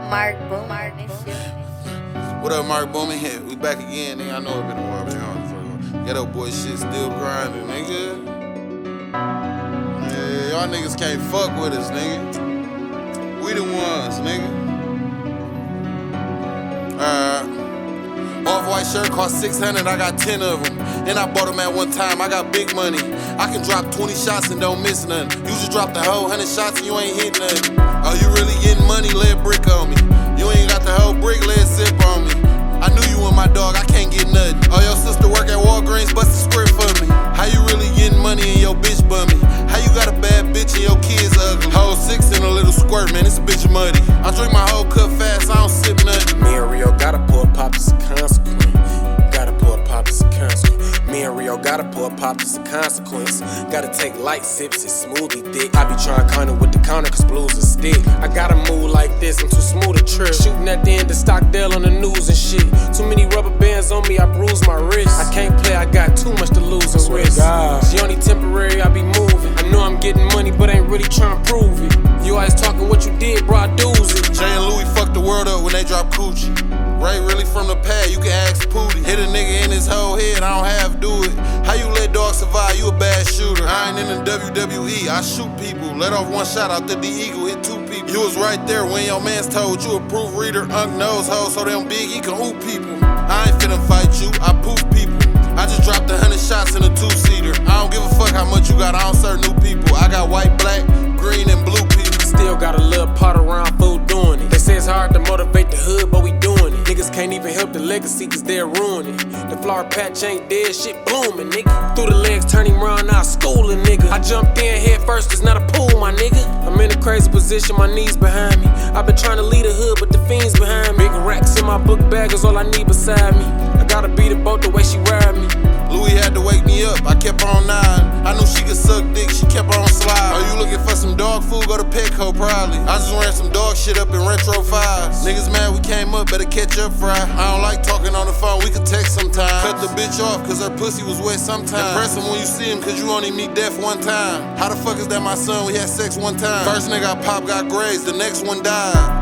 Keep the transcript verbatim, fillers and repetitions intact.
Mark Boom, Mark and shit. What up, Mark Boomin? Here, we back again, nigga. I know it been a while, but y'all ghetto boy shit still grinding, nigga. Yeah, y'all niggas can't fuck with us, nigga. We the ones, nigga. Uh, Off-white shirt cost six hundred, I got ten of them. And I bought them at one time, I got big money. I can drop twenty shots and don't miss none. You just drop the whole hundred shots and you ain't hit nothing. Oh, you really getting money, lay a brick on me. You ain't got the whole brick, lay a sip on me. I knew you and my dog, I can't get nothing. Oh, your sister work at Walgreens, bust a script for me. How you really getting money and your bitch bummy? How you got a bad bitch and your kids ugly? Whole six in a little squirt, man, this bitch muddy. I drink my whole cup fast, I don't sip nothing. Me and Rio gotta pour pop, it's a consequence. Gotta pour pop, it's a consequence. Me and Rio gotta pour pop, it's a consequence. Gotta take light sips, it's smoothie thick. I be trying counter with the counter, cause blues a stick. I gotta move like this, I'm too smooth to trip. Shooting at the end of Stockdale on the news and shit. Too many rubber bands on me, I bruise my wrist. I can't play, I got too much to lose and risk. She only temporary, I be moving. I know I'm getting money, but ain't really trying to prove it. You always talking what you did, bro, I do's it. Jay and Louis fucked the world up when they drop coochie. Ray really from the pad, you can ask Pootie. Hit a nigga in his whole head, I don't have to do it. How you let dogs survive, you a bad shooter. I ain't in the W W E, I shoot people. Let off one shot out the D Eagle, hit two people. You was right there when your mans told you a proof reader. Unk nose hoe, so them big, he can hoop people. I ain't finna fight you, I poof people. I just dropped a hundred shots in a two-seater. I don't give a fuck how much you got, I don't serve new people. I got white, black, green, and blue people. Still got a little pot around food doing it. They say it's hard to motivate the hood, but we doing it. Niggas can't even help the legacy cause they're ruining it. The flower patch ain't dead, shit blooming, nigga. Through the legs, turning around, now schooling, nigga. I jumped in head first, it's not a pool, my nigga. I'm in a crazy position, my knees behind me. I've been trying to lead the hood, but the fiends behind me. Big racks in my book bag is all I need beside me. I gotta beat the boat the way she ride me. Louis had to wake me up, I kept on nine. I knew she could suck dick, she kept on slide. Are you looking for some dog food? Go to Petco probably. I just ran some dog shit up in Retro fives. Niggas mad we came up, better catch up fry. I don't like talking on the phone, we could text sometimes. Cut the bitch off cause her pussy was wet sometimes. Impress him when you see him cause you only meet death one time. How the fuck is that my son? We had sex one time. First nigga I popped got grazed, the next one died.